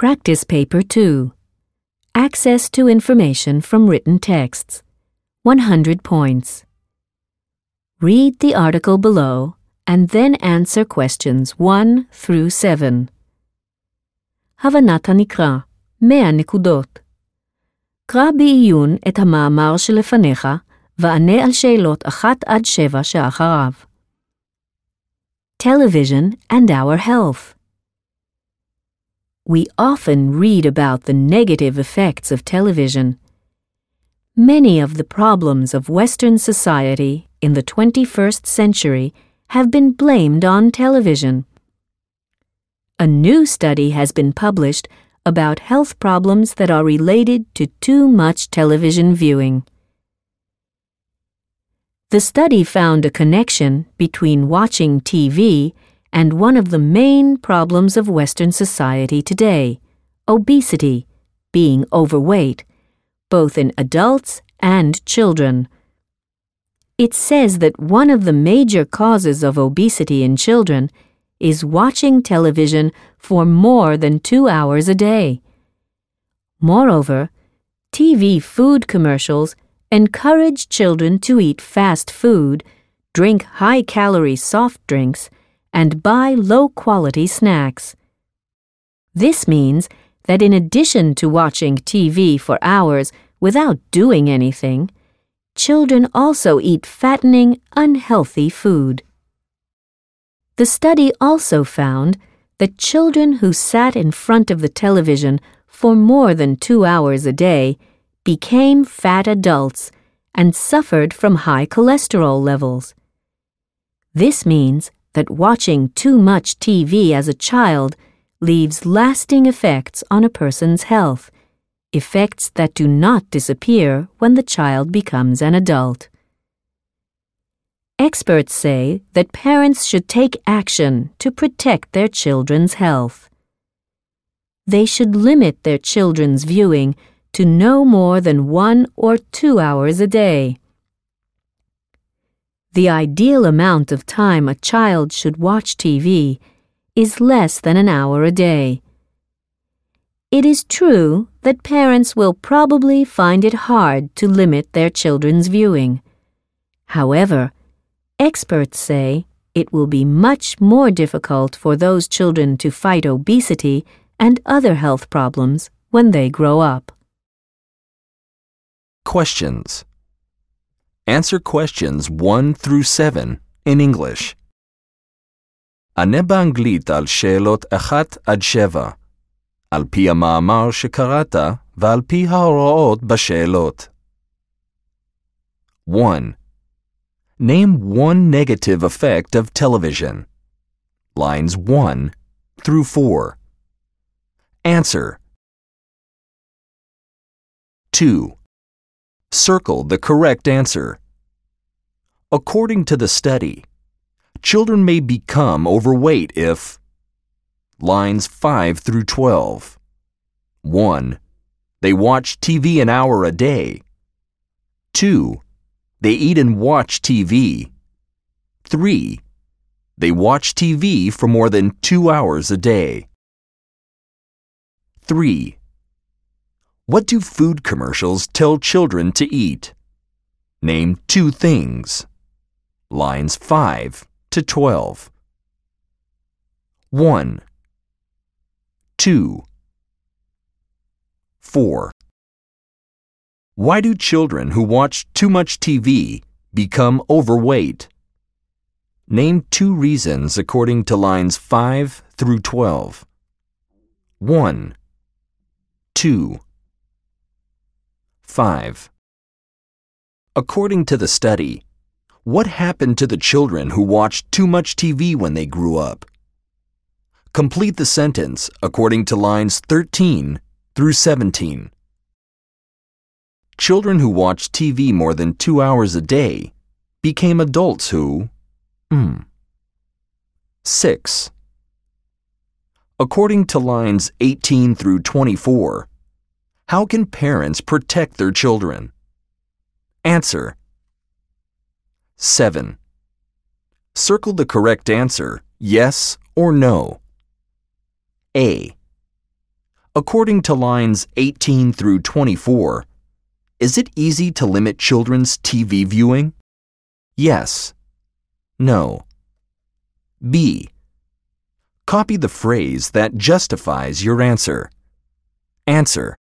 Practice Paper 2. Access to information from written texts. 100 points. Read the article below and then answer questions 1 through 7. הבנת הנקרא, 100 נקודות. קרא בעיון את המאמר שלפניך וענה על שאלות 1-7 שאחריו. Television and our health. We often read about the negative effects of television. Many of the problems of Western society in the 21st century have been blamed on television. A new study has been published about health problems that are related to too much television viewing. The study found a connection between watching TV and one of the main problems of Western society today, obesity, being overweight, both in adults and children. It says that one of the major causes of obesity in children is watching television for more than 2 hours a day. Moreover, TV food commercials encourage children to eat fast food, drink high-calorie soft drinks, and buy low-quality snacks. This means that in addition to watching TV for hours without doing anything, children also eat fattening, unhealthy food. The study also found that children who sat in front of the television for more than 2 hours a day became fat adults and suffered from high cholesterol levels. This means that watching too much TV as a child leaves lasting effects on a person's health, effects that do not disappear when the child becomes an adult. Experts say that parents should take action to protect their children's health. They should limit their children's viewing to no more than 1 or 2 hours a day. The ideal amount of time a child should watch TV is less than an hour a day. It is true that parents will probably find it hard to limit their children's viewing. However, experts say it will be much more difficult for those children to fight obesity and other health problems when they grow up. Questions. Answer questions 1 through 7 in English. ענה באנגלית על שאלות 1-7, על פי המאמר שקראת ועל פי ההוראות בשאלות. 1. Name one negative effect of television. Lines 1 through 4. Answer. 2. Circle the correct answer. According to the study, children may become overweight if lines 5 through 12. 1. They watch TV an hour a day. 2. They eat and watch TV. 3. They watch TV for more than 2 hours a day. 3. What do food commercials tell children to eat? Name 2 things. Lines 5 to 12. 1. 2. 4. Why do children who watch too much TV become overweight? Name 2 reasons according to lines 5 through 12. 1. 2. 5. According to the study, what happened to the children who watched too much TV when they grew up? Complete the sentence according to lines 13 through 17. Children who watched TV more than 2 hours a day became adults who 6. According to lines 18 through 24, how can parents protect their children? Answer. 7. Circle the correct answer, yes or no. A. According to lines 18 through 24, is it easy to limit children's TV viewing? Yes. No. B. Copy the phrase that justifies your answer. Answer: